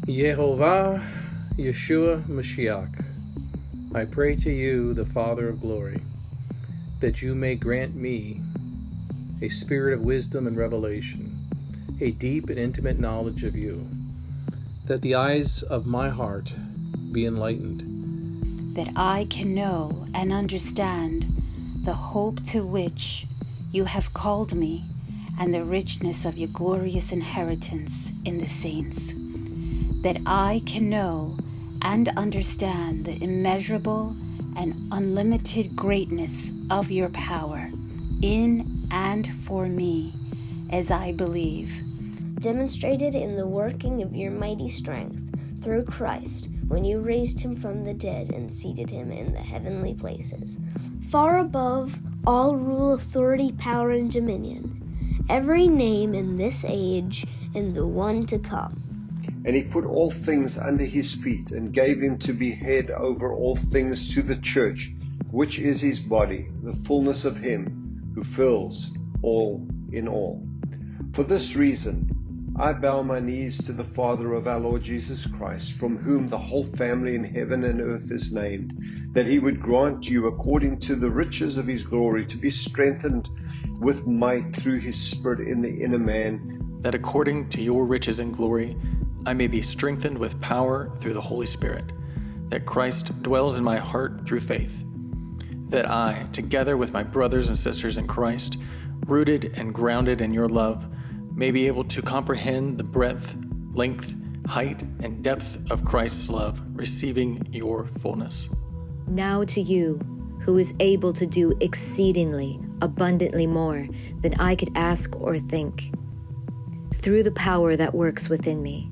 Yehovah Yeshua Mashiach, I pray to you, the Father of glory, that you may grant me a spirit of wisdom and revelation, a deep and intimate knowledge of you, that the eyes of my heart be enlightened, that I can know and understand the hope to which you have called me and the richness of your glorious inheritance in the saints, that I can know and understand the immeasurable and unlimited greatness of your power in and for me, as I believe, demonstrated in the working of your mighty strength through Christ, when you raised him from the dead and seated him in the heavenly places, far above all rule, authority, power, and dominion, every name in this age and the one to come. And he put all things under his feet, and gave him to be head over all things to the church, which is his body, the fullness of him who fills all in all. For this reason, I bow my knees to the Father of our Lord Jesus Christ, from whom the whole family in heaven and earth is named, that he would grant you, according to the riches of his glory, to be strengthened with might through his Spirit in the inner man, that according to your riches and glory I may be strengthened with power through the Holy Spirit, that Christ dwells in my heart through faith, that I, together with my brothers and sisters in Christ, rooted and grounded in your love, may be able to comprehend the breadth, length, height, and depth of Christ's love, receiving your fullness. Now to you, who is able to do exceedingly abundantly more than I could ask or think, through the power that works within me.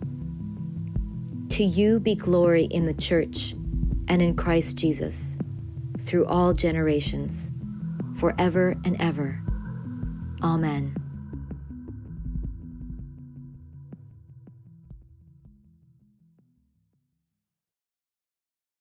To you be glory in the church and in Christ Jesus, through all generations, forever and ever. Amen.